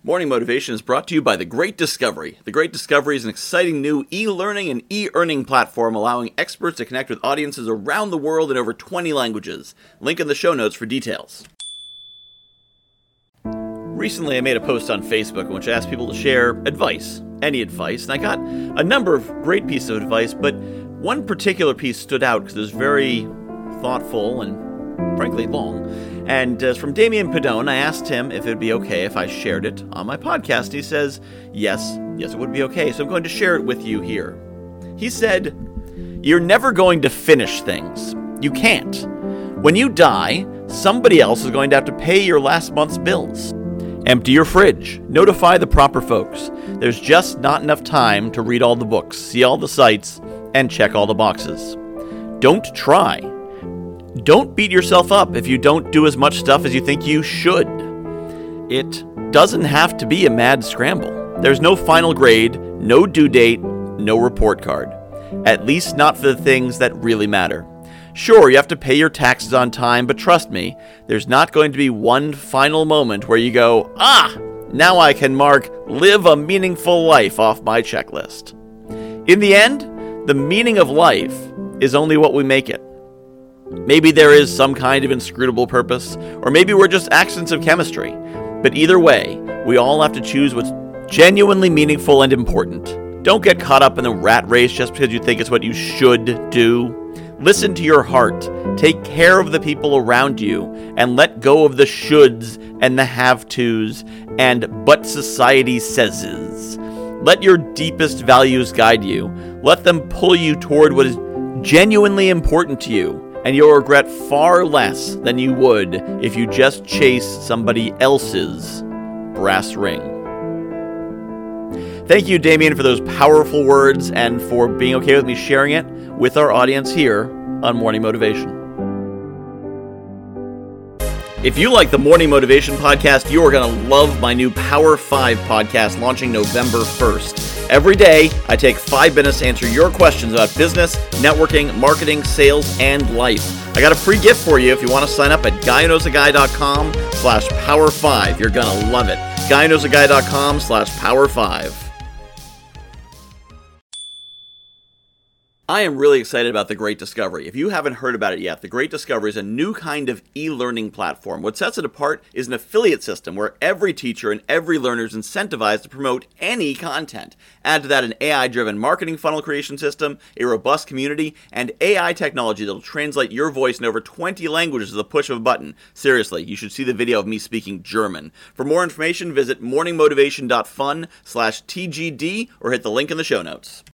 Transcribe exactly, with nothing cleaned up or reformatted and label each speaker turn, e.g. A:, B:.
A: Morning Motivation is brought to you by The Great Discovery. The Great Discovery is an exciting new e-learning and e-earning platform allowing experts to connect with audiences around the world in over twenty languages. Link in the show notes for details. Recently, I made a post on Facebook in which I asked people to share advice, any advice, and I got a number of great pieces of advice, but one particular piece stood out because it was very thoughtful and, frankly, long. And uh, from Damien Padone, I asked him if it would be okay if I shared it on my podcast. He says, yes, yes, it would be okay, so I'm going to share it with you here. He said, "You're never going to finish things. You can't. When you die, somebody else is going to have to pay your last month's bills. Empty your fridge. Notify the proper folks. There's just not enough time to read all the books, see all the sites, and check all the boxes. Don't try. Don't beat yourself up if you don't do as much stuff as you think you should. It doesn't have to be a mad scramble. There's no final grade, no due date, no report card. At least not for the things that really matter. Sure, you have to pay your taxes on time, but trust me, there's not going to be one final moment where you go, ah, now I can mark live a meaningful life off my checklist. In the end, the meaning of life is only what we make it. Maybe there is some kind of inscrutable purpose, or maybe we're just accidents of chemistry. But either way, we all have to choose what's genuinely meaningful and important. Don't get caught up in the rat race just because you think it's what you should do. Listen to your heart, take care of the people around you, and let go of the shoulds and the have-tos and but society says. Let your deepest values guide you. Let them pull you toward what is genuinely important to you. And you'll regret far less than you would if you just chased somebody else's brass ring." Thank you, Damien, for those powerful words and for being okay with me sharing it with our audience here on Morning Motivation. If you like the Morning Motivation podcast, you are going to love my new Power five podcast launching November first. Every day, I take five minutes to answer your questions about business, networking, marketing, sales, and life. I got a free gift for you if you want to sign up at guyknowsaguy.com slash power five. You're going to love it. guyknowsaguy.com slash power five. I am really excited about The Great Discovery. If you haven't heard about it yet, The Great Discovery is a new kind of e-learning platform. What sets it apart is an affiliate system where every teacher and every learner is incentivized to promote any content. Add to that an A I-driven marketing funnel creation system, a robust community, and A I technology that will translate your voice in over twenty languages with the push of a button. Seriously, you should see the video of me speaking German. For more information, visit morningmotivation.fun slash TGD or hit the link in the show notes.